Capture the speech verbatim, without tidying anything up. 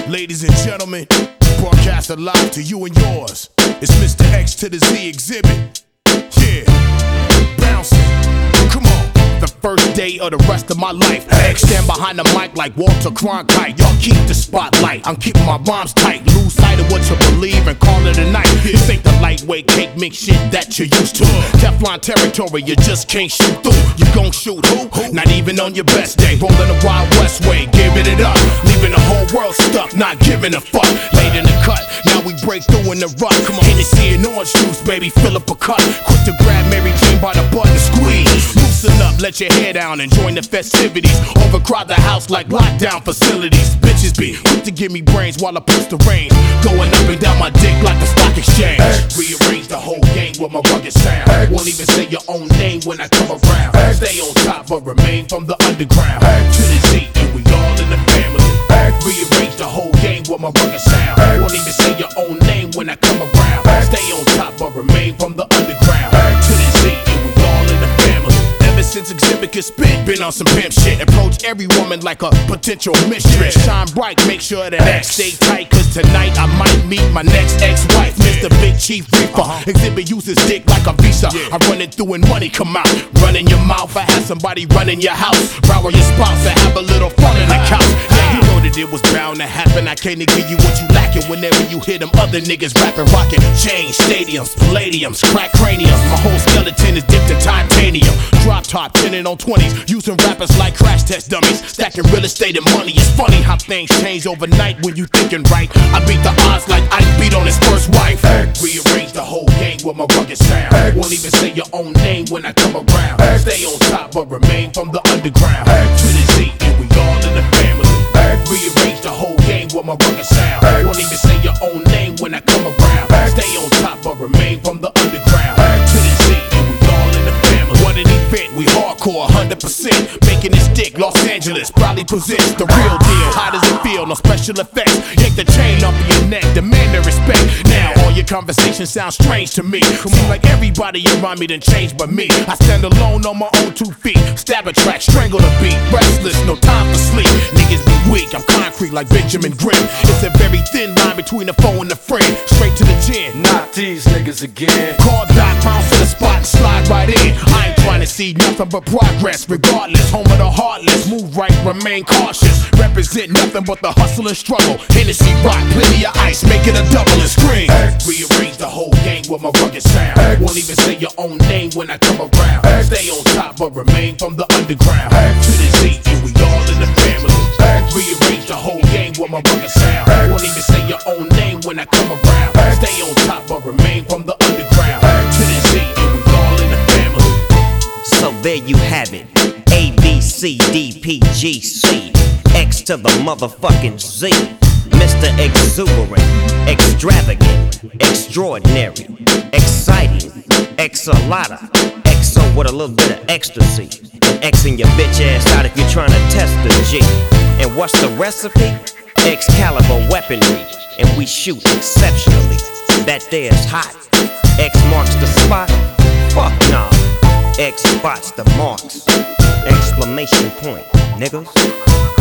Ladies and gentlemen, broadcast live to you and yours. It's Mister X to the Z exhibit. Yeah, bouncing. Come on. The first day of the rest of my life. X stand behind the mic like Walter Cronkite. Y'all keep the spotlight. I'm keeping my rhymes tight. Lose sight of what you believe and call it a night. This ain't the lightweight cake mix shit that you're used to. Teflon territory, you just can't shoot through. You gon' shoot who? Not even on your best day. Rolling the Wild West way, giving it up. Leaving the whole world stuck, not giving a fuck. Late in the cut, now we break through in the rut. Come on, Hennessy and orange juice, baby, fill up a cup. Quick to grab Mary Jane by the butt and squeeze. Loosen up, let your hair down and join the festivities. Overcrowd the house like lockdown facilities. Bitches be quick to give me brains while I push the reins. Going up and down my dick like a stock exchange. X. Rearrange the whole game with my rugged sound. X. Won't even say your own name when I come around. X. Stay on top but remain from the underground. X. To the Z and we all in the family. X. Rearrange the whole game with my rugged sound. X. Won't even say your own name when I come around. X. Stay on top but remain from the underground. X. To the Z and we all in the family. Since exhibit can spit, been on some pimp shit. Approach every woman like a potential mistress. Shine bright, make sure that X stay tight. Cause tonight I might meet my next ex-wife, Mister Big Chief Reaper. Exhibit uses dick like a visa. I run it through and money come out. Run in your mouth, I have somebody run in your house. Borrow your spouse and have a little fun in the couch. Yeah, you know that it was bound to happen. I can't give you what you lacking whenever you hear them other niggas rapping, rocking. Chains, stadiums, palladiums, crack craniums. My whole skeleton is dipped in titanium. Drop top, tenning on twenties, using rappers like crash test dummies, stacking real estate and money. It's funny how things change overnight when you thinking right. I beat the odds like I beat on his first wife. X. Rearrange the whole game with my rugged sound. X. Won't even say your own name when I come around. X. Stay on top but remain from the underground. X. To the Z and we all in the family. X. Rearrange the whole game with my rugged sound. X. Won't even say your own name when I come around. X. Stay on top but remain from the underground. X. To the Z and we all in the family. What an event, we hardcore one hundred percent. Making it stick, Los Angeles probably possess the real deal. How does it feel? No special effects. Yank the chain off of your neck, demand the respect. Now all your conversations sound strange to me. Seems like everybody around me done changed but me. I stand alone on my own two feet. Stab a track, strangle the beat. Restless, no time for sleep. Niggas be weak, I'm concrete like Benjamin Grimm. It's a very thin line between the foe and the friend. Straight to the chin. Not these niggas again. Call Doc, bounce to the spot and slide right in. I ain't trying to see nothing but progress. Regardless, home of the heartless. Move right, remain cautious. Represent nothing but the hustle and struggle. Hennessy rock, plenty of ice, make it a double and scream. X. Rearrange the whole game with my rugged sound. X. Won't even say your own name when I come around. X. Stay on top but remain from the underground. X. To the Z and we all in the family. X. Rearrange the whole game with my rugged sound. X. Won't even say your own name when I come around. X. Stay on top but remain from the underground. X. To the Z and we all in the family. So there you have it. A, B, C, D, P, G, C. X to the motherfucking Z. Mister Exuberant, extravagant, extraordinary, exciting, X-a-lotta, X O with a little bit of ecstasy. And Xing your bitch ass out if you're trying to test the G. And what's the recipe? Excalibur weaponry. And we shoot exceptionally. That there's hot. X marks the spot. Fuck nah. X spots the marks. Exclamation point, niggas.